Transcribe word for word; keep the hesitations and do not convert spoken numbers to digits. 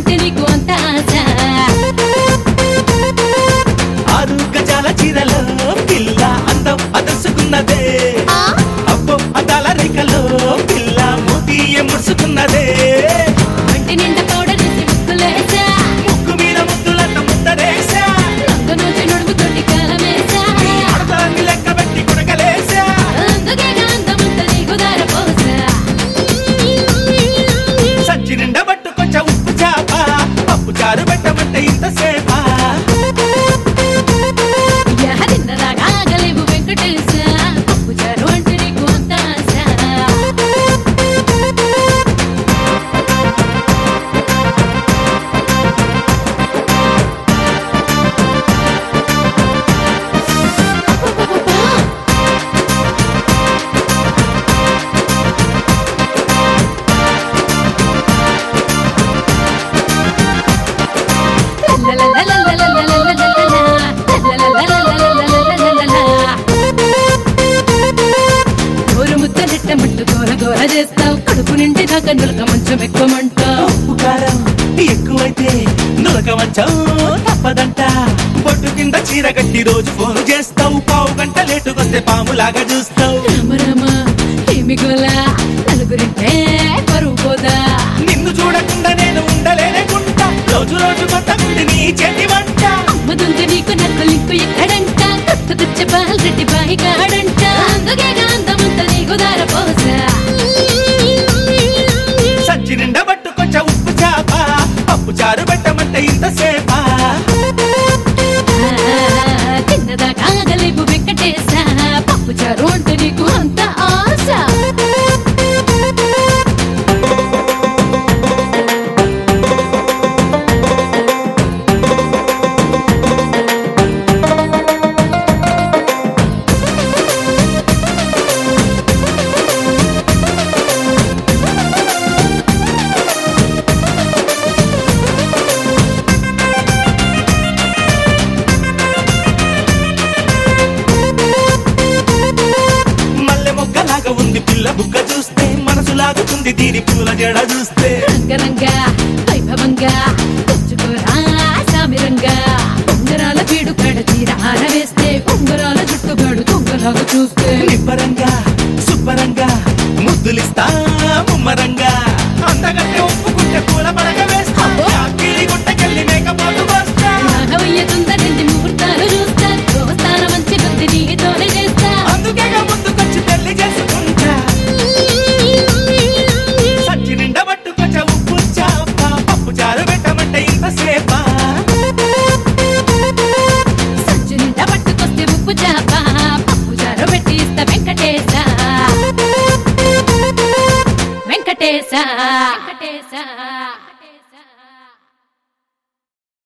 అంటే నీకు అంత ఆశ. ఆరు గజాల చీరలో పిల్ల అందం అదర్చుకున్నదే, అబ్బో అదాల రేఖలో పిల్ల మూతి ముడుచుకున్నదే. వంటి నిండా పౌడర్ వేసి ముక్కులేసా, ముక్కు మీద ముద్దులంత ముద్దరేసా, లంగ నుంచి నడుముతోటి కాలమేసా, అడతాన్ని లెక్క పెట్టి కుడకలేసా. అందుకే అందమంత నీకు దారపోసా. సంచి నిండా పట్టు కొంచెం ఉప్పు చాప, పప్పు చారు పెట్టమంటే ఇంతసేపా. తిన్నదాకా ఆగలేవు వెంకటేశా, పప్పు చారు అంటే నీకు అంత ఆశ. చేస్తావు కడుపు నిండి దాకా నులక మంచం ఎక్కువమంటావు. ఉప్పు కారం ఎక్కువైతే నులక మంచం తప్పదంట. బొట్టు కింద చీర కట్టి రోజు ఫోన్ చేస్తావు, పావు గంట లేటుకొస్తే పాములాగా చూస్తావు. రామరామ ఏమి గోలా, నలుగురింటే పరువు పోదా. నిన్ను చూడకుండా నేను ఉండలేకుంటా, రోజు రోజు కొత్త ఉంది నీ చేతి వంట. అమ్మదుంది నీకు నాకు లింకు ఎక్కడంట, కొత్తకొచ్చే బాల్ రెడ్డి బాయి కాడంట. అందుకే అందమంత నీకు దారపోసా. సంచి నిండా పట్టు కొంచెం ఉప్పు చాప, పప్పు చారు పెట్టమంటే ఇంతసేపా. తిన్నదాకా ఆగలేవు వెంకటేశా, పప్పు చారు అంటే నీకు అంత ఆశ. ఉంది పిల్ల బుగ్గ చూస్తే, మనసు లాగుతుంది దీని పూల జడ చూస్తే. రంగరంగా వైభవంగా తెచ్చుకోరా సామిరంగా, ఉంగరాల పీడు కడ తీర ఆరవేస్తే, ఉంగరాల జుట్టుగాడు దొంగలాగా చూస్తే. నిబ్బరంగా శుభ్రంగా ముద్దులిస్తా ముమ్మరంగా, అంతకంటే ఒప్పుకుంటే పూల పడక వేస్తా. కిలి గుట్టకెళ్ళి మేకపోతు వస్తా, నాగవయ్య తొందరండి ముహూర్తాలు చూస్తా, దోస్తాన మంచి బుద్ధి నీతోనే చేస్తా. అందుకే ముందుకొచ్చి పెళ్లి చేసుకుంటా. సంచి నిండా పట్టుకొచ్చా ఉప్పు చాప, పప్పు చారు పెట్టమంటే ఇంతసేపా. సంచి నిండా పట్టుకొస్తే ఉప్పు చాప, పప్పు చారు పెట్టి ఇస్తా వెంకటేశా. వెంకటేశా వెంకటేశా